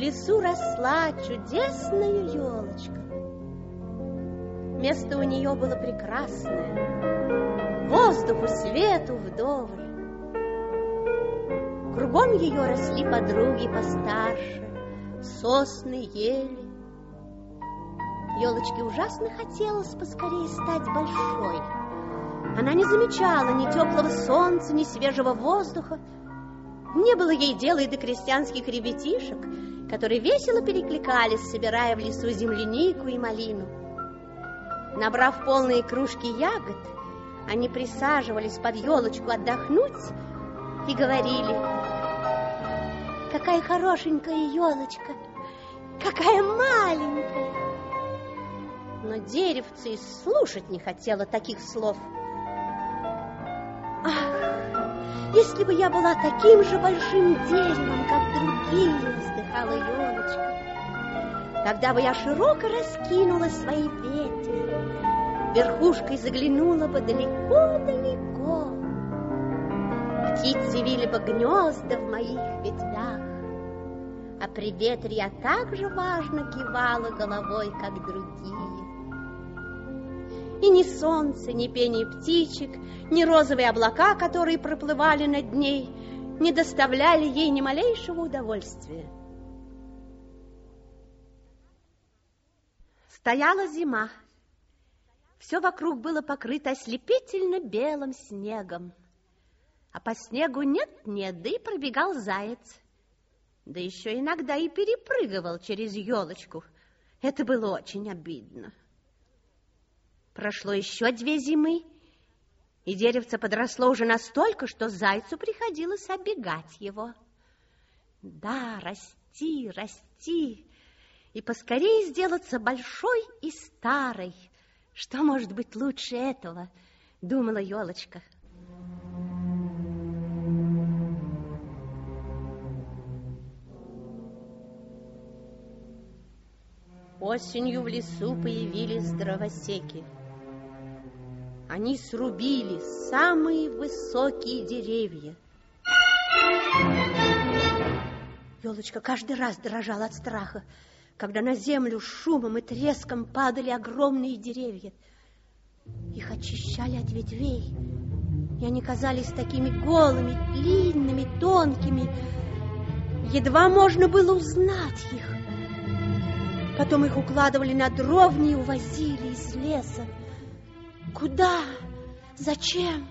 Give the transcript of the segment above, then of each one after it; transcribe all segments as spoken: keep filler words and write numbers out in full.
лесу росла чудесная елочка. Место у нее было прекрасное, воздуху, свету вдоволь. Кругом ее росли подруги постарше, сосны, ели. Елочке ужасно хотелось поскорее стать большой. Она не замечала ни теплого солнца, ни свежего воздуха. Не было ей дела и до крестьянских ребятишек, которые весело перекликались, собирая в лесу землянику и малину. Набрав полные кружки ягод, они присаживались под елочку отдохнуть и говорили: «Какая хорошенькая елочка, какая маленькая!» Но деревце и слушать не хотело таких слов. «Ах, если бы я была таким же большим деревом, как другие!» — вздыхала елочка. «Тогда бы я широко раскинула свои ветви, верхушкой заглянула бы далеко-далеко. Птицы вили бы гнезда в моих ветвях, а при ветре я так же важно кивала головой, как другие. И ни солнце, ни пение птичек, ни розовые облака, которые проплывали над ней, не доставляли ей ни малейшего удовольствия». Стояла зима. Все вокруг было покрыто ослепительно белым снегом. А по снегу нет-нет, да и пробегал заяц. Да еще иногда и перепрыгивал через елочку. Это было очень обидно. Прошло еще две зимы, и деревце подросло уже настолько, что зайцу приходилось оббегать его. Да, расти, расти, и поскорее сделаться большой и старой. Что может быть лучше этого, думала елочка. Осенью в лесу появились дровосеки. Они срубили самые высокие деревья. Елочка каждый раз дрожала от страха, когда на землю шумом и треском падали огромные деревья. Их очищали от ветвей, и они казались такими голыми, длинными, тонкими. Едва можно было узнать их. Потом их укладывали на дровни и увозили из леса. Куда? Зачем?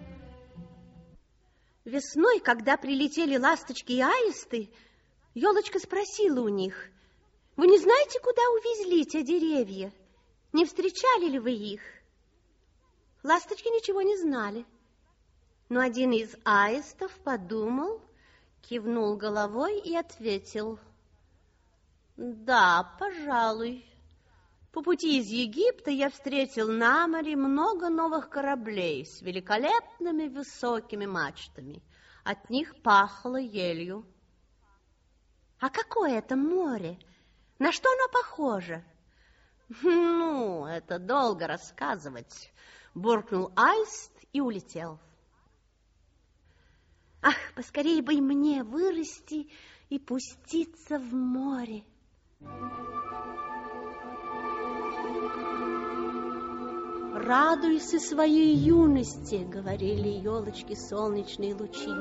Весной, когда прилетели ласточки и аисты, елочка спросила у них: «Вы не знаете, куда увезли те деревья? Не встречали ли вы их?» Ласточки ничего не знали. Но один из аистов подумал, кивнул головой и ответил: «Да, пожалуй. По пути из Египта я встретил на море много новых кораблей с великолепными высокими мачтами. От них пахло елью». «А какое это море? На что оно похоже?» «Ну, это долго рассказывать», — буркнул аист и улетел. «Ах, поскорее бы и мне вырасти и пуститься в море!» «Радуйся своей юности», — говорили елочки солнечные лучи.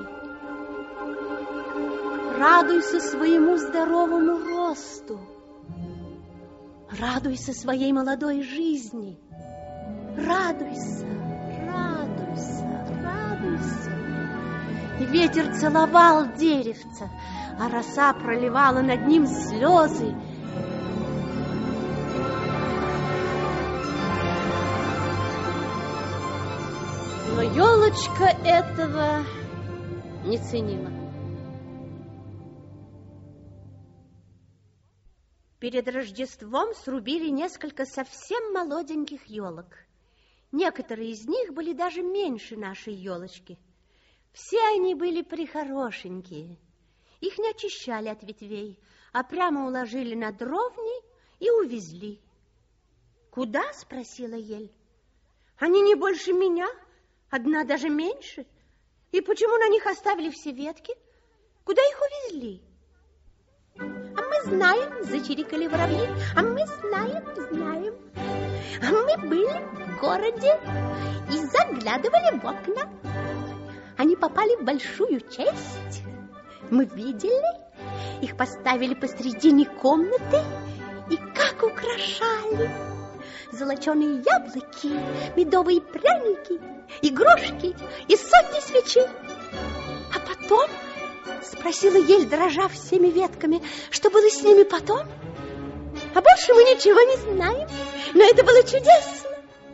«Радуйся своему здоровому росту. Радуйся своей молодой жизни. Радуйся, радуйся, радуйся». И ветер целовал деревце, а роса проливала над ним слезы. Но елочка этого не ценила. Перед Рождеством срубили несколько совсем молоденьких елок. Некоторые из них были даже меньше нашей елочки. Все они были прихорошенькие. Их не очищали от ветвей, а прямо уложили на дровни и увезли. «Куда?» — спросила ель. «Они не больше меня, одна даже меньше. И почему на них оставили все ветки? Куда их увезли?» «А мы мы знаем, зачирикали воробьи. А мы знаем, знаем. А мы были в городе и заглядывали в окна. Они попали в большую честь. Мы видели, их поставили посредине комнаты и как украшали. Золоченые яблоки, медовые пряники, игрушки и сотни свечей. А потом, спросила ель, дрожа всеми ветками, что было с ними потом? А больше мы ничего не знаем, но это было чудесно.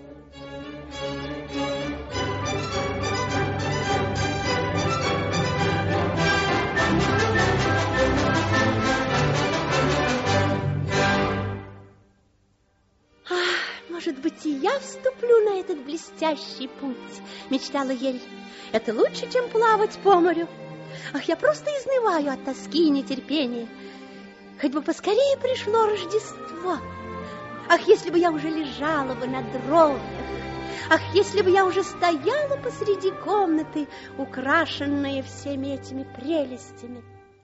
Может быть, и я вступлю на этот блестящий путь, мечтала ель. Это лучше, чем плавать по морю. Ах, я просто изнываю от тоски и нетерпения. Хоть бы поскорее пришло Рождество. Ах, если бы я уже лежала бы на дровьях. Ах, если бы я уже стояла посреди комнаты, украшенная всеми этими прелестями.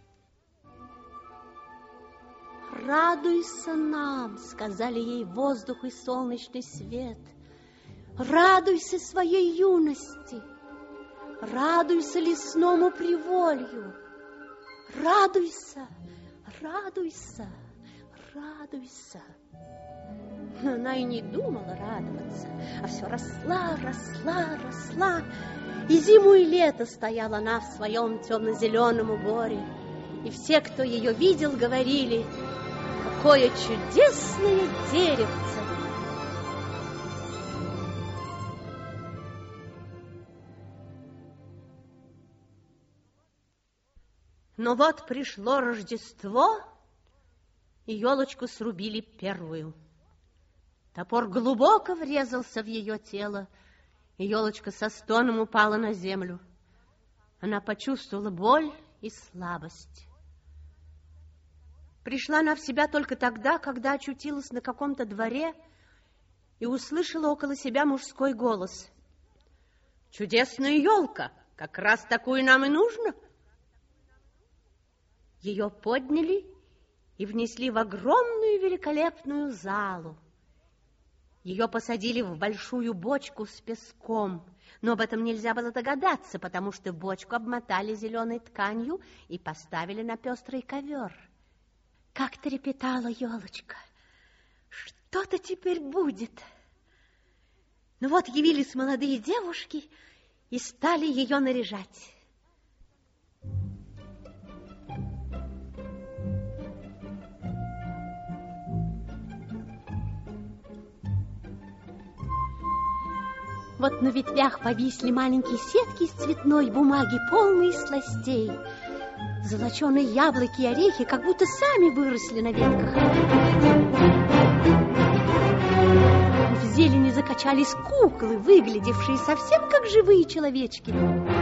«Радуйся нам», — сказали ей воздух и солнечный свет. «Радуйся своей юности, радуйся лесному приволью, радуйся, радуйся, радуйся». Но она и не думала радоваться, а все росла, росла, росла. И зиму, и лето стояла она в своем темно-зеленом уборе. И все, кто ее видел, говорили: «Какое чудесное деревце!» Но вот пришло Рождество, и елочку срубили первую. Топор глубоко врезался в ее тело, и елочка со стоном упала на землю. Она почувствовала боль и слабость. Пришла она в себя только тогда, когда очутилась на каком-то дворе и услышала около себя мужской голос. «Чудесная елка! Как раз такую нам и нужно!» Ее подняли и внесли в огромную великолепную залу. Ее посадили в большую бочку с песком, но об этом нельзя было догадаться, потому что бочку обмотали зеленой тканью и поставили на пестрый ковер. Как трепетала елочка! Что-то теперь будет. Ну вот явились молодые девушки и стали ее наряжать. Вот на ветвях повисли маленькие сетки из цветной бумаги, полные сластей. Золоченые яблоки и орехи как будто сами выросли на ветках. В зелени закачались куклы, выглядевшие совсем как живые человечки.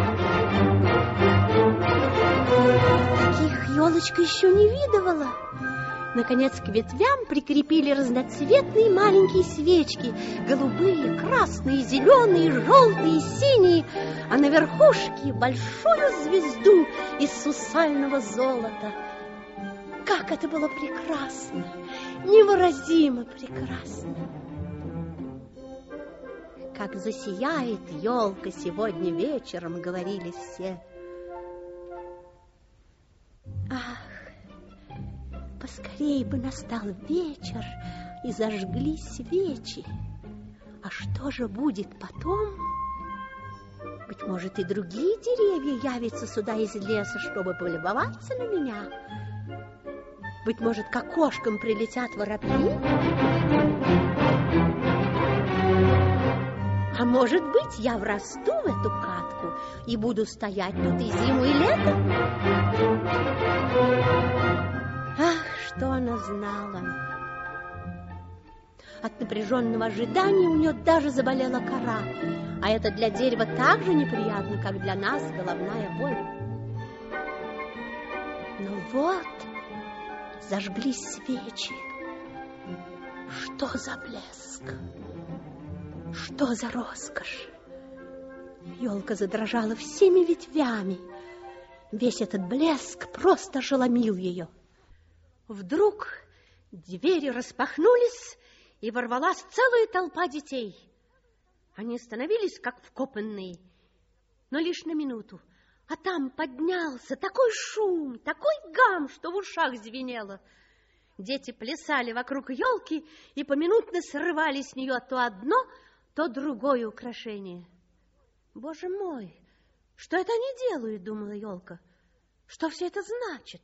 Таких елочка еще не видывала. Наконец, к ветвям прикрепили разноцветные маленькие свечки. Голубые, красные, зеленые, желтые, синие. А на верхушке большую звезду из сусального золота. Как это было прекрасно! Невыразимо прекрасно! Как засияет елка сегодня вечером, говорили все. Ах! Поскорей бы настал вечер и зажгли свечи. А что же будет потом? Быть может, и другие деревья явятся сюда из леса, чтобы полюбоваться на меня. Быть может, к окошкам прилетят воробьи? А может быть, я врасту в эту катку и буду стоять тут и зиму, и лето? Ах, что она знала! От напряженного ожидания у нее даже заболела кора, а это для дерева так же неприятно, как для нас головная боль. Но вот зажглись свечи. Что за блеск! Что за роскошь! Елка задрожала всеми ветвями. Весь этот блеск просто ошеломил ее. Вдруг двери распахнулись, и ворвалась целая толпа детей. Они остановились, как вкопанные, но лишь на минуту. А там поднялся такой шум, такой гам, что в ушах звенело. Дети плясали вокруг елки и поминутно срывали с нее то одно, то другое украшение. Боже мой, что это они делают, думала елка. Что все это значит?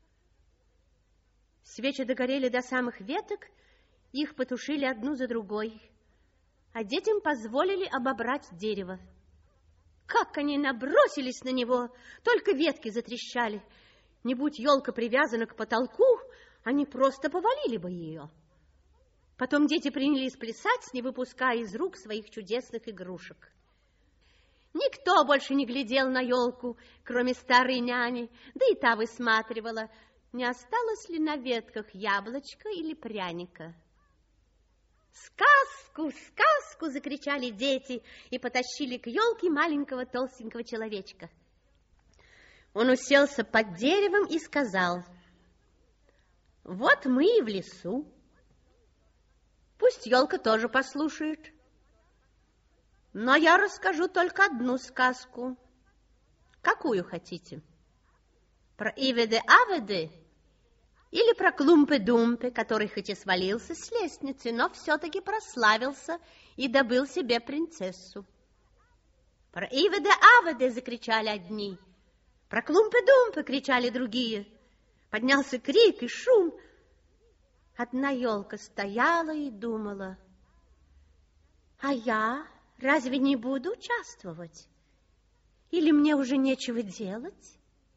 Свечи догорели до самых веток, их потушили одну за другой, а детям позволили обобрать дерево. Как они набросились на него, только ветки затрещали. Не будь елка привязана к потолку, они просто повалили бы ее. Потом дети принялись плясать, не выпуская из рук своих чудесных игрушек. Никто больше не глядел на елку, кроме старой няни, да и та высматривала, не осталось ли на ветках яблочка или пряника. «Сказку, сказку!» — закричали дети и потащили к елке маленького толстенького человечка. Он уселся под деревом и сказал: «Вот мы и в лесу. Пусть елка тоже послушает. Но я расскажу только одну сказку. Какую хотите? Про Иведе-Аведе или про Клумпе-Думпе, который хоть и свалился с лестницы, но все-таки прославился и добыл себе принцессу?» «Про Иведе-Аведе!» — закричали одни. «Про Клумпе-Думпе!» — кричали другие. Поднялся крик и шум. Одна елка стояла и думала: «А я разве не буду участвовать? Или мне уже нечего делать?»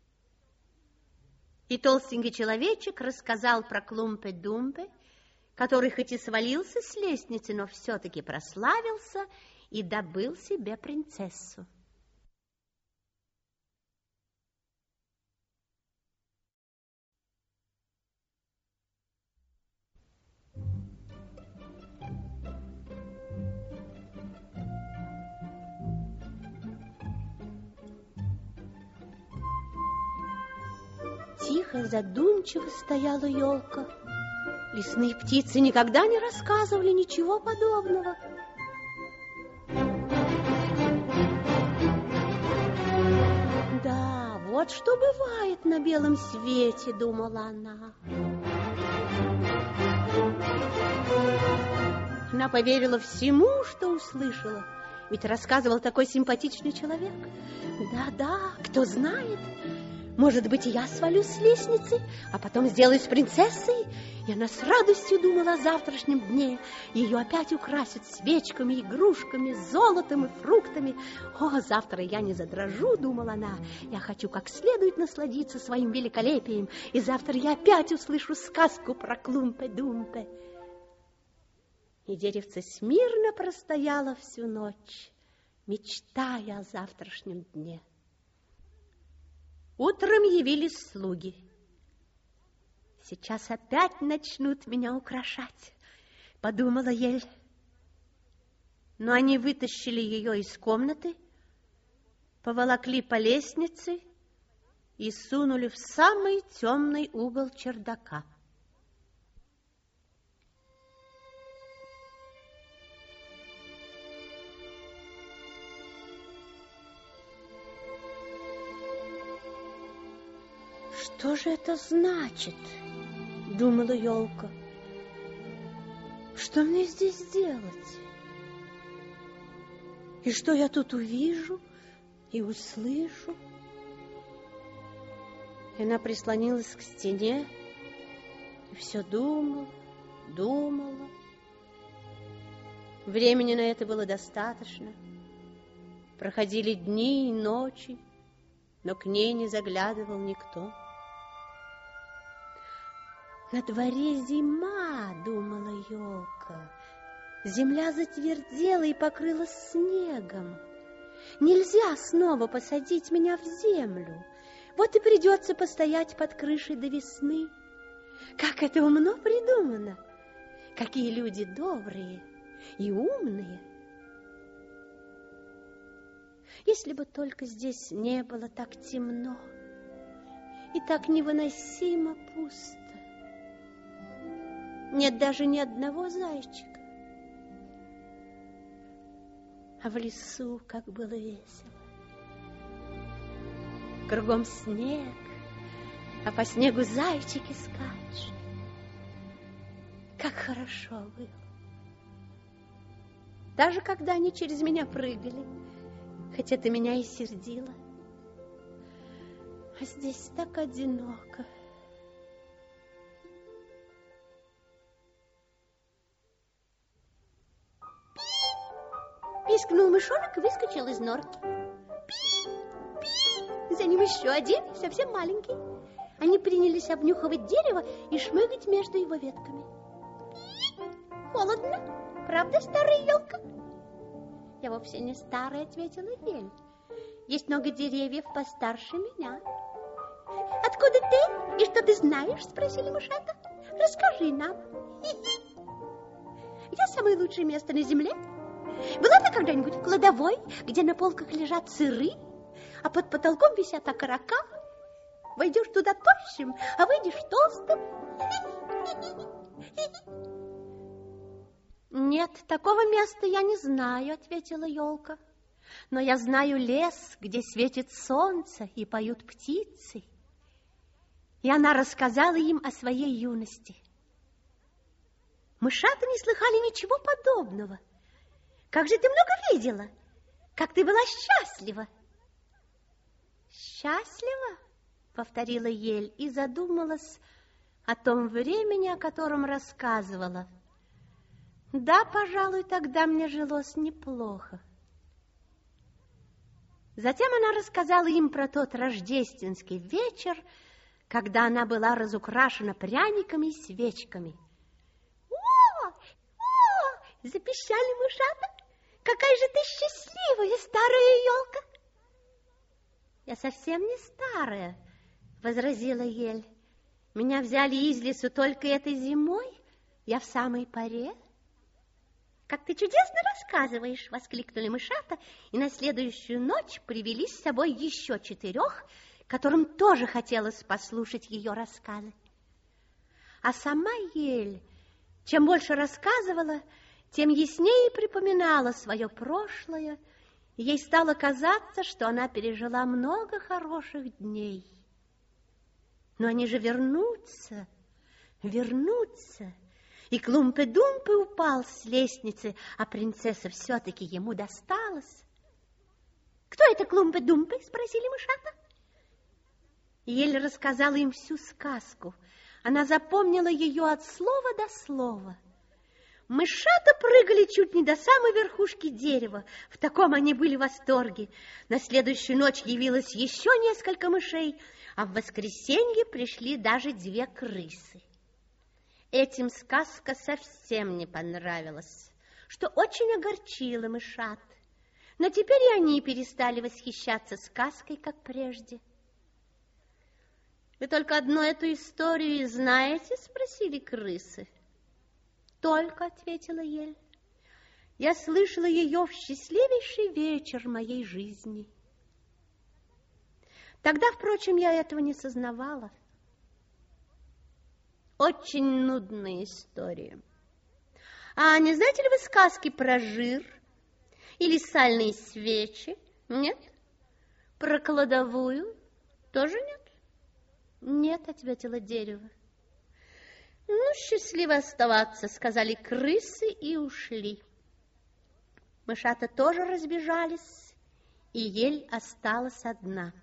И толстенький человечек рассказал про Клумпе-Думпе, который хоть и свалился с лестницы, но все-таки прославился и добыл себе принцессу. Тихо, задумчиво стояла елка. Лесные птицы никогда не рассказывали ничего подобного. Да, вот что бывает на белом свете, думала она. Она поверила всему, что услышала, ведь рассказывал такой симпатичный человек. Да-да, кто знает, может быть, и я свалюсь с лестницы, а потом сделаюсь принцессой. И она с радостью думала о завтрашнем дне. Ее опять украсят свечками, игрушками, золотом и фруктами. О, завтра я не задрожу, думала она. Я хочу как следует насладиться своим великолепием. И завтра я опять услышу сказку про Клумпе-Думпе. И деревце смирно простояло всю ночь, мечтая о завтрашнем дне. Утром явились слуги. Сейчас опять начнут меня украшать, подумала Ель. Но они вытащили ее из комнаты, поволокли по лестнице и сунули в самый темный угол чердака. Что же это значит, думала елка? Что мне здесь делать? И что я тут увижу и услышу? И она прислонилась к стене и все думала, думала. Времени на это было достаточно. Проходили дни и ночи, но к ней не заглядывал никто. На дворе зима, думала елка. Земля затвердела и покрылась снегом. Нельзя снова посадить меня в землю. Вот и придется постоять под крышей до весны. Как это умно придумано! Какие люди добрые и умные! Если бы только здесь не было так темно и так невыносимо пусто. Нет даже ни одного зайчика. А в лесу как было весело. Кругом снег, а по снегу зайчики скачут. Как хорошо было. Даже когда они через меня прыгали, хоть это меня и сердило. А здесь так одиноко. Пискнул мышонок и выскочил из норки. Пи, пи. За ним еще один, совсем маленький. Они принялись обнюхивать дерево и шмыгать между его ветками. Пи. Холодно, правда, старая елка? Я вовсе не старая, ответила ель. Есть много деревьев постарше меня. Откуда ты и что ты знаешь? Спросили мышата. Расскажи нам. Я самое лучшее место на земле. Была ты когда-нибудь в кладовой, где на полках лежат сыры, а под потолком висят окорока? Войдешь туда тощим, а выйдешь толстым. Нет, такого места я не знаю, ответила елка. Но я знаю лес, где светит солнце и поют птицы. И она рассказала им о своей юности. Мышата не слыхали ничего подобного. Как же ты много видела? Как ты была счастлива? Счастлива? Повторила ель и задумалась о том времени, о котором рассказывала. Да, пожалуй, тогда мне жилось неплохо. Затем она рассказала им про тот рождественский вечер, когда она была разукрашена пряниками и свечками. О, о, запищали мышата. Какая же ты счастливая, старая елка! Я совсем не старая, возразила ель. Меня взяли из лесу только этой зимой. Я в самой поре. Как ты чудесно рассказываешь, воскликнули мышата, и на следующую ночь привели с собой еще четырех, которым тоже хотелось послушать ее рассказы. А сама ель, чем больше рассказывала, тем яснее припоминала свое прошлое, и ей стало казаться, что она пережила много хороших дней. Но они же вернутся, вернутся, и Клумпы-Думпы упал с лестницы, а принцесса все-таки ему досталась. «Кто это Клумпы-Думпы?» – спросили мышата. Ель рассказала им всю сказку. Она запомнила ее от слова до слова. Мышата прыгали чуть не до самой верхушки дерева. В таком они были в восторге. На следующую ночь явилось еще несколько мышей, а в воскресенье пришли даже две крысы. Этим сказка совсем не понравилась, что очень огорчило мышат. Но теперь и они перестали восхищаться сказкой, как прежде. «Вы только одну эту историю и знаете?» – спросили крысы. «Только», – ответила ель. «Я слышала ее в счастливейший вечер моей жизни». Тогда, впрочем, я этого не сознавала. Очень нудная история. А не знаете ли вы сказки про жир или сальные свечи? Нет? Про кладовую? Тоже нет? Нет, ответила дерево. Ну, счастливо оставаться, сказали крысы и ушли. Мышата тоже разбежались, и ель осталась одна.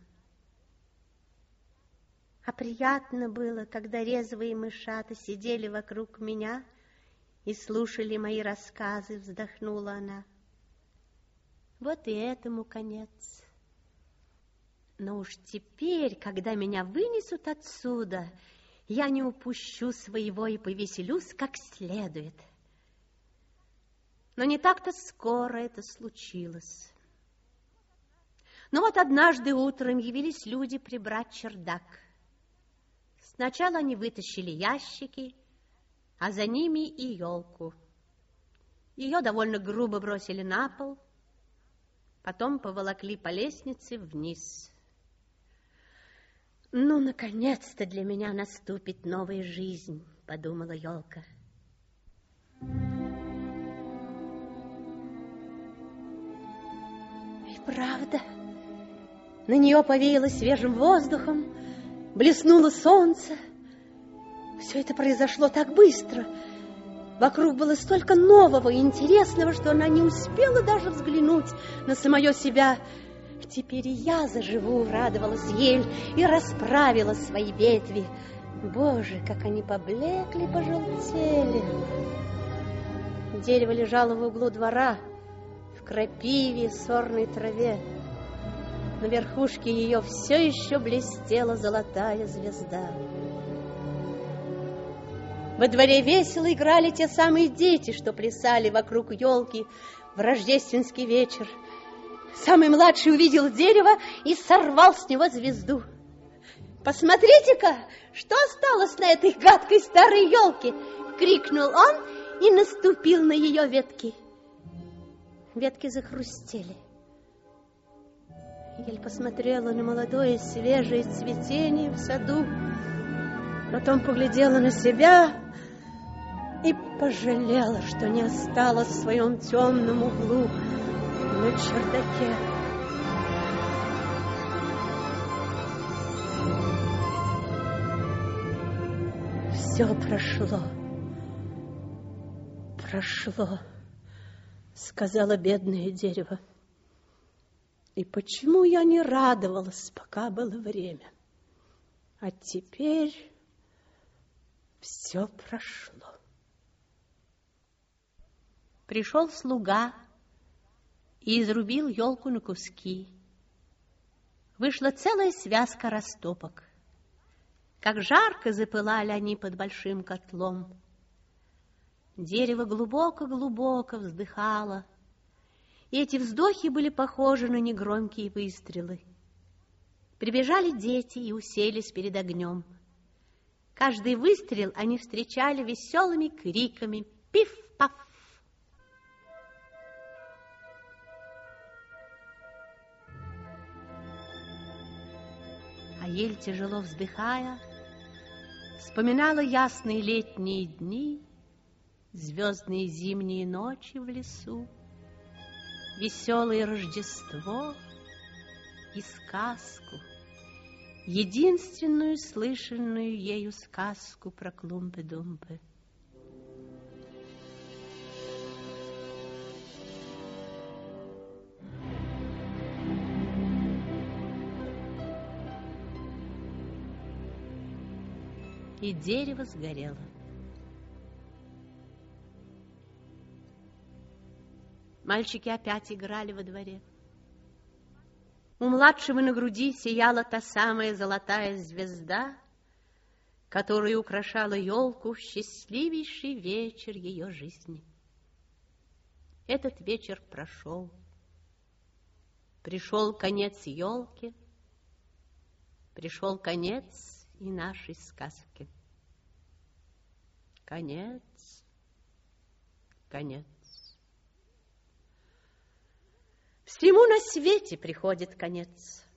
А приятно было, когда резвые мышата сидели вокруг меня и слушали мои рассказы, вздохнула она. Вот и этому конец. Но уж теперь, когда меня вынесут отсюда, я не упущу своего и повеселюсь как следует. Но не так-то скоро это случилось. Но вот однажды утром явились люди прибрать чердак. Сначала они вытащили ящики, а за ними и елку. Ее довольно грубо бросили на пол, потом поволокли по лестнице вниз. «Ну, наконец-то для меня наступит новая жизнь», — подумала елка. И правда, на нее повеяло свежим воздухом, блеснуло солнце. Все это произошло так быстро. Вокруг было столько нового и интересного, что она не успела даже взглянуть на самое себя. Теперь и я заживу, радовалась ель и расправила свои ветви. Боже, как они поблекли, пожелтели. Дерево лежало в углу двора, в крапиве и сорной траве. На верхушке ее все еще блестела золотая звезда. Во дворе весело играли те самые дети, что плясали вокруг елки в рождественский вечер. Самый младший увидел дерево и сорвал с него звезду. «Посмотрите-ка, что осталось на этой гадкой старой елке!» — крикнул он и наступил на ее ветки. Ветки захрустели. Ель посмотрела на молодое свежее цветение в саду, потом поглядела на себя и пожалела, что не осталась в своем темном углу на чердаке. Все прошло, прошло, сказала бедное дерево. И почему я не радовалась, пока было время? А теперь все прошло. Пришел слуга и изрубил елку на куски. Вышла целая связка растопок. Как жарко запылали они под большим котлом. Дерево глубоко-глубоко вздыхало, и эти вздохи были похожи на негромкие выстрелы. Прибежали дети и уселись перед огнем. Каждый выстрел они встречали веселыми криками «Пиф-паф!». А ель, тяжело вздыхая, вспоминала ясные летние дни, звездные зимние ночи в лесу, веселое Рождество и сказку, единственную слышанную ею сказку про Клумпы-Думпы. И дерево сгорело. Мальчики опять играли во дворе. У младшего на груди сияла та самая золотая звезда, которая украшала елку в счастливейший вечер ее жизни. Этот вечер прошел. Пришел конец елки, пришел конец и нашей сказки. Конец, конец. Всему на свете приходит конец.